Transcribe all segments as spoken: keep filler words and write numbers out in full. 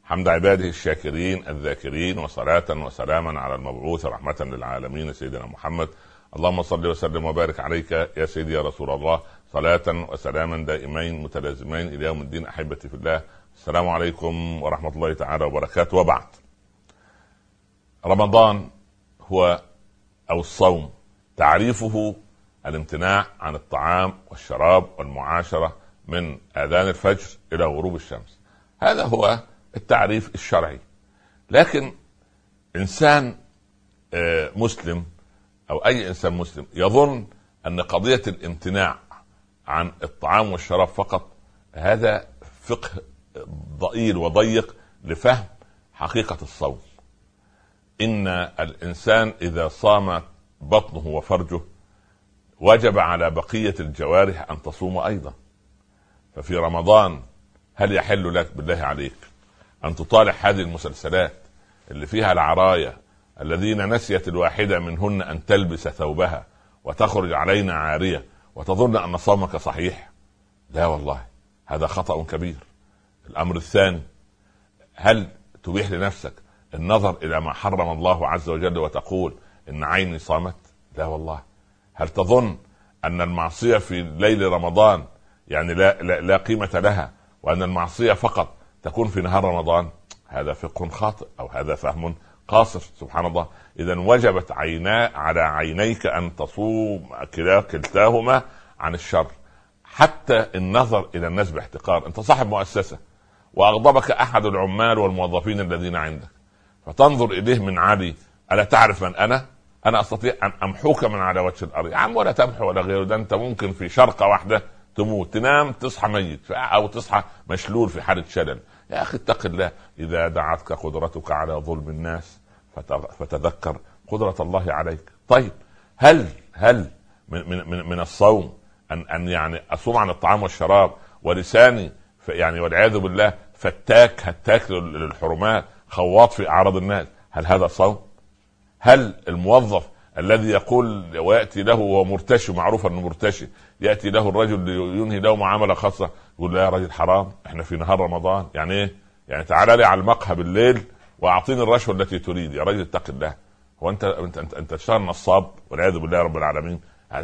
حمد عباده الشاكرين الذاكرين، وصلاة وسلاما على المبعوث رحمة للعالمين سيدنا محمد. اللهم صل وسلم وبارك عليك يا سيدي يا رسول الله، صلاة وسلاما دائمين متلازمين إلى يوم الدين. أحبتي في الله، السلام عليكم ورحمة الله تعالى وبركاته. وبعد، رمضان هو أو الصوم تعريفه الامتناع عن الطعام والشراب والمعاشرة من آذان الفجر إلى غروب الشمس. هذا هو التعريف الشرعي. لكن إنسان مسلم أو أي إنسان مسلم يظن أن قضية الامتناع عن الطعام والشراب فقط هذا فقه ضئيل وضيق لفهم حقيقة الصوم. إن الإنسان إذا صام بطنه وفرجه وجب على بقية الجوارح أن تصوم أيضا. ففي رمضان هل يحل لك بالله عليك أن تطالع هذه المسلسلات اللي فيها العرايا الذين نسيت الواحدة منهن أن تلبس ثوبها وتخرج علينا عارية وتظن أن صومك صحيح؟ لا والله، هذا خطأ كبير. الأمر الثاني، هل تبيح لنفسك النظر إلى ما حرم الله عز وجل وتقول إن عيني صامت؟ لا والله. هل تظن أن المعصية في ليل رمضان يعني لا, لا, لا قيمة لها، وأن المعصية فقط تكون في نهار رمضان؟ هذا فقه خاطئ أو هذا فهم قاصر. سبحان الله. إذن وجبت عينا على عينيك أن تصوم كلتاهما عن الشر. حتى النظر إلى الناس باحتقار. أنت صاحب مؤسسة وأغضبك أحد العمال والموظفين الذين عندك، فتنظر إليه من عالي، ألا تعرف من أنا؟ أنا أستطيع أن أمحوك من على وجه الأرض. يا عم، ولا تمحو ولا غيره، ده أنت ممكن في شرقة واحدة تموت، تنام تصحى ميت، أو تصحى مشلول في حالة شلل. يا أخي اتق الله. إذا دعتك قدرتك على ظلم الناس فتذكر قدرة الله عليك. طيب، هل هل من من من الصوم أن أن يعني أصوم عن الطعام والشراب ولساني يعني والعياذ بالله فتاك هتاك للحرمات، خواط في أعراض الناس؟ هل هذا صوم؟ هل الموظف الذي يقول ويأتي له وهو مرتشي، معروف أنه مرتشي، يأتي له الرجل ينهي له معاملة خاصة، يقول لا يا رجل حرام، احنا في نهار رمضان. يعني ايه؟ يعني تعال لي على المقهى بالليل واعطيني الرشوة التي تريد. يا رجل اتق الله. هو انت انت انت, انت تشتغل نصاب والعياذ بالله رب العالمين؟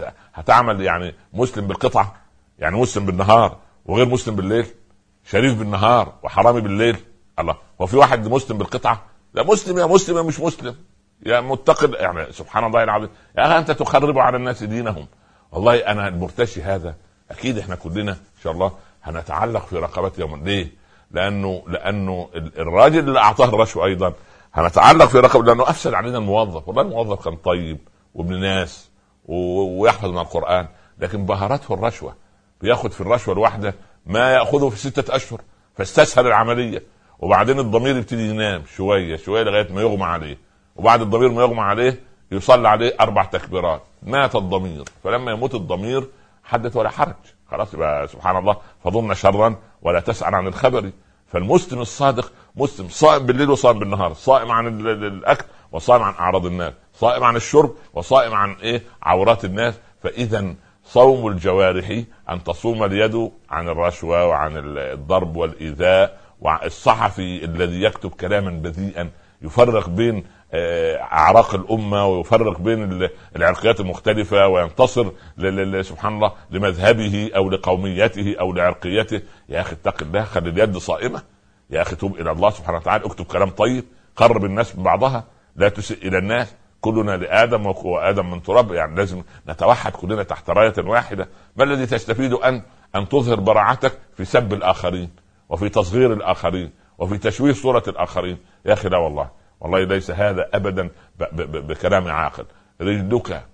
هتعمل يعني مسلم بالقطعة، يعني مسلم بالنهار وغير مسلم بالليل، شريف بالنهار وحرامي بالليل؟ الله، هو في واحد مسلم بالقطعة؟ لا، مسلم يا مسلم يا مش مسلم يا متقد، يعني سبحان الله العظيم. يا أخي أنت تخرب على الناس دينهم. والله أنا المرتشي هذا أكيد إحنا كلنا إن شاء الله هنتعلق في رقبته يوم. ليه؟ لأنه لأنه الراجل اللي أعطاه الرشوة أيضا هنتعلق في رقبته، لأنه أفسد علينا الموظف. والله الموظف كان طيب وابن ناس ويحفظ من القرآن، لكن بهرته الرشوة، بياخد في الرشوة الواحدة ما يأخذه في ستة أشهر، فاستسهل العملية. وبعدين الضمير يبتدي ينام شوية شوية لغاية ما يغمى عليه، وبعد الضمير ما يغمى عليه يصلى عليه أربع تكبيرات، مات الضمير. فلما يموت الضمير حدث ولا حرج، خلاص يبقى سبحان الله، فظن شرا ولا تسأل عن الخبر. فالمسلم الصادق مسلم صائم بالليل وصائم بالنهار، صائم عن الأكل وصائم عن أعراض الناس، صائم عن الشرب وصائم عن إيه؟ عورات الناس. فإذا صوم الجوارح أن تصوم اليد عن الرشوة وعن الضرب والإيذاء، والصحفي الذي يكتب كلاما بذيئا يفرق بين أعراق الأمة ويفرق بين العرقيات المختلفة وينتصر سبحان الله لمذهبه أو لقوميته أو لعرقيته. يا أخي اتق الله، خلي اليد صائمة. يا أخي توب إلى الله سبحانه وتعالى، اكتب كلام طيب، قرب الناس من بعضها، لا تسئ إلى الناس. كلنا لآدم وآدم من تراب، يعني لازم نتوحد كلنا تحت راية واحدة. ما الذي تستفيد أن أن تظهر براعتك في سب الآخرين وفي تصغير الآخرين وفي تشويه صورة الآخرين؟ يا أخي لا والله، والله ليس هذا أبدا بكلام عاقل. رجلك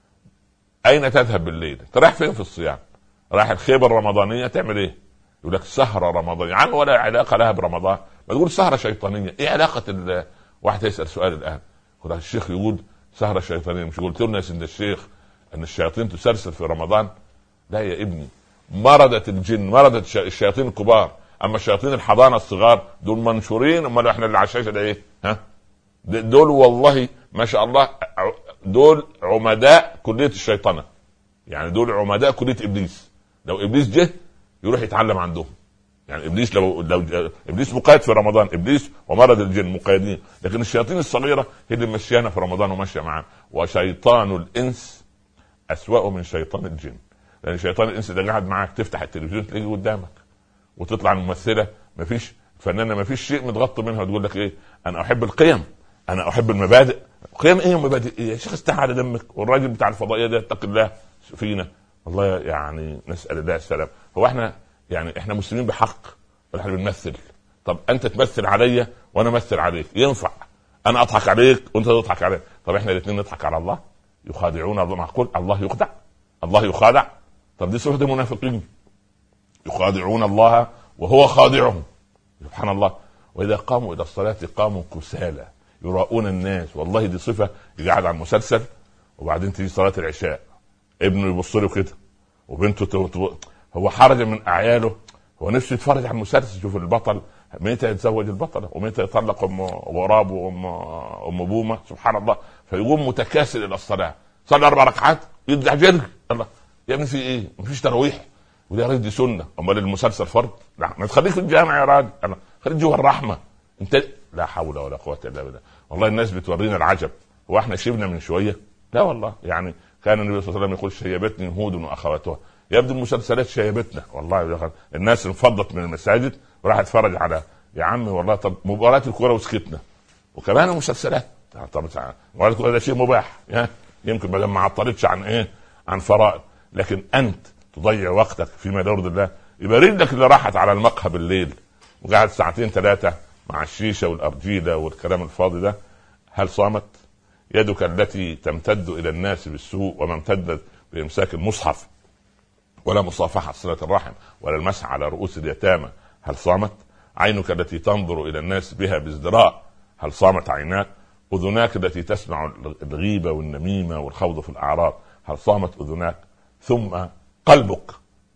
أين تذهب بالليل؟ انت رايح فين في الصيام؟ رايح الخيبة الرمضانية تعمل إيه؟ يقول لك سهرة رمضانية. يا عم ولا علاقة لها برمضان، ما تقول سهرة شيطانية. إيه علاقة ال... واحد يسأل سؤال الآن، يقول الشيخ يقول سهرة شيطانية، مش قلت لنا يا سيد الشيخ أن الشياطين تسلسل في رمضان؟ لا يا ابني، مردت الجن، مردت الشياطين الكبار، أما الشياطين الحضانة الصغار دول منشورين. أما احنا اللي على الشاشة ده إيه؟ ها؟ دول والله ما شاء الله دول عمداء كلية الشيطنة، يعني دول عمداء كلية إبليس. لو إبليس جه يروح يتعلم عندهم، يعني ابليس لو لو ابليس مقيد في رمضان، ابليس ومرض الجن مقيدين، لكن الشياطين الصغيره هي اللي مشيانا في رمضان وماشيه معانا. وشيطان الانس اسوأ من شيطان الجن، لان شيطان الانس ده قاعد معاك، تفتح التلفزيون تلاقيه قدامك، وتطلع الممثله مفيش فنانه مفيش شيء متغطى منها، وتقول لك ايه انا احب القيم، انا احب المبادئ. قيم ايه ومبادئ ايه يا شيخ؟ استحى على دمك. والراجل بتاع الفضائيه ده اتق الله فينا والله، يعني نسال الله السلام. هو احنا يعني احنا مسلمين بحق ولا احنا بنمثل؟ طب انت تمثل عليا وانا امثل عليك، ينفع انا اضحك عليك وانت تضحك عليك؟ طب احنا الاثنين نضحك على الله؟ يخادعون الله، معقول الله يخدع؟ الله يخادع؟ طب دي صفة المنافقين، يخادعون الله وهو خادعهم، سبحان الله. واذا قاموا الى الصلاة قاموا كسالى يراؤون الناس. والله دي صفة قاعد على المسلسل، وبعدين تيجي صلاة العشاء ابنه يبص له كده وبنته تبص، هو حرج من اعياله، هو نفسه يتفرج على المسلسل، يشوف البطل متى يتزوج البطله ومتى يطلق ام غراب وام ام بومه، سبحان الله. فيقوم متكاسل الى الصلاه، صلى اربع ركعات يرجع جري. الله يا ابني في ايه؟ مفيش تراويح؟ وده راجل دي سنه، امال المسلسل فرض؟ لا ما تخليك في الجامع يا راجل، الله خليك جوه الرحمه انت. لا حول ولا قوه الا بالله. والله الناس بتورينا العجب. هو احنا شبنا من شويه؟ لا والله. يعني كان النبي صلى الله عليه وسلم يقول شيبتني هود واخواتها. يبدو المسلسلات شيبتنا والله. الناس انفضت من المساجد وراح اتفرج على يا عمي والله. طب مباراة الكوره وسكتنا، وكمان المسلسلات. طب مباراة الكوره ده شيء مباح، يمكن بدل ما عطلتش عن ايه، عن فرائض. لكن انت تضيع وقتك فيما يرضي الله. يبقى رجلك اللي راحت على المقهى بالليل وقعد ساعتين ثلاثه مع الشيشه والارجيله والكلام الفاضي ده، هل صامت؟ يدك التي تمتد الى الناس بالسوء وما امتدت بامساك المصحف ولا مصافحه صله الرحم ولا المسح على رؤوس اليتامى، هل صامت؟ عينك التي تنظر الى الناس بها بازدراء، هل صامت عيناك؟ اذناك التي تسمع الغيبه والنميمه والخوض في الاعراض، هل صامت اذناك؟ ثم قلبك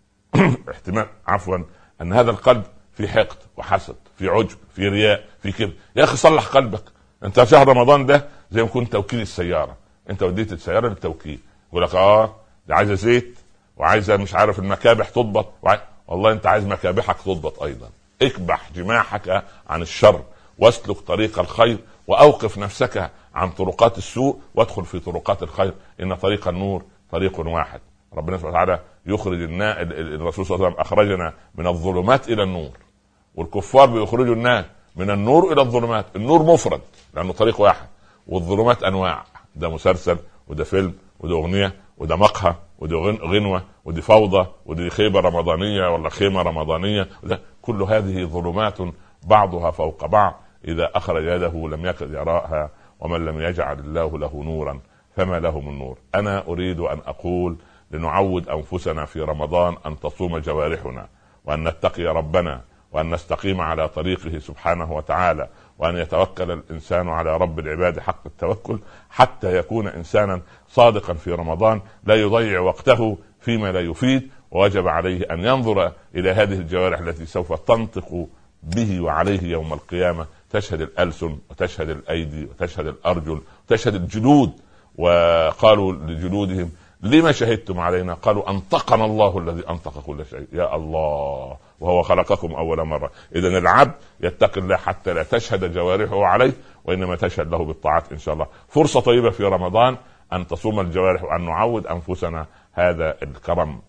احتمال عفوا ان هذا القلب في حقد وحسد، في عجب، في رياء، في كبر. يا اخي صلح قلبك. انت شهر رمضان ده زي ما كنت توكيل السياره، انت وديت السياره للتوكيل، يقول لك اه ده عايزه زيت وعايزه مش عارف المكابح تضبط، وعايز... والله انت عايز مكابحك تضبط ايضا. اكبح جماحك عن الشر واسلك طريق الخير، واوقف نفسك عن طرقات السوء وادخل في طرقات الخير. ان طريق النور طريق واحد. ربنا سبحانه وتعالى يخرج الناس، الرسول صلى الله عليه وسلم اخرجنا من الظلمات الى النور، والكفار بيخرجوا الناس من النور الى الظلمات. النور مفرد لانه طريق واحد، والظلمات انواع، ده مسلسل وده فيلم وده اغنيه وده مقهى وده غنوه ودي فوضى ودي خيبه رمضانيه ولا خيمه رمضانيه. كل هذه ظلمات بعضها فوق بعض، اذا اخرج يده لم يكد يراها، ومن لم يجعل الله له نورا فما له من نور. انا اريد ان اقول لنعود انفسنا في رمضان ان تصوم جوارحنا، وان نتقي ربنا، وان نستقيم على طريقه سبحانه وتعالى، وان يتوكل الانسان على رب العباد حق التوكل، حتى يكون انسانا صادقا في رمضان لا يضيع وقته فيما لا يفيد. ووجب عليه ان ينظر الى هذه الجوارح التي سوف تنطق به وعليه يوم القيامه، تشهد الالسن وتشهد الايدي وتشهد الارجل وتشهد الجلود. وقالوا لجلودهم لما شهدتم علينا؟ قالوا انطقنا الله الذي انطق كل شيء. يا الله، وهو خلقكم اول مره. اذن العبد يتقي الله حتى لا تشهد جوارحه عليه، وانما تشهد له بالطاعات ان شاء الله. فرصه طيبه في رمضان ان تصوم الجوارح، وان نعود انفسنا هذا الكرم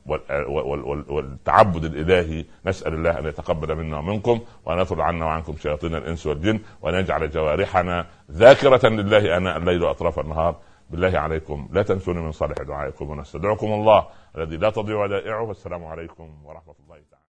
والتعبد الالهي. نسال الله ان يتقبل منا ومنكم، وان يطرد عنا وعنكم شياطين الانس والجن، وان يجعل جوارحنا ذاكره لله اناء الليل واطراف النهار. بالله عليكم لا تنسوني من صالح دعائكم، ونستدعكم الله الذي لا تضيع ودائعه. والسلام عليكم ورحمه الله تعالى.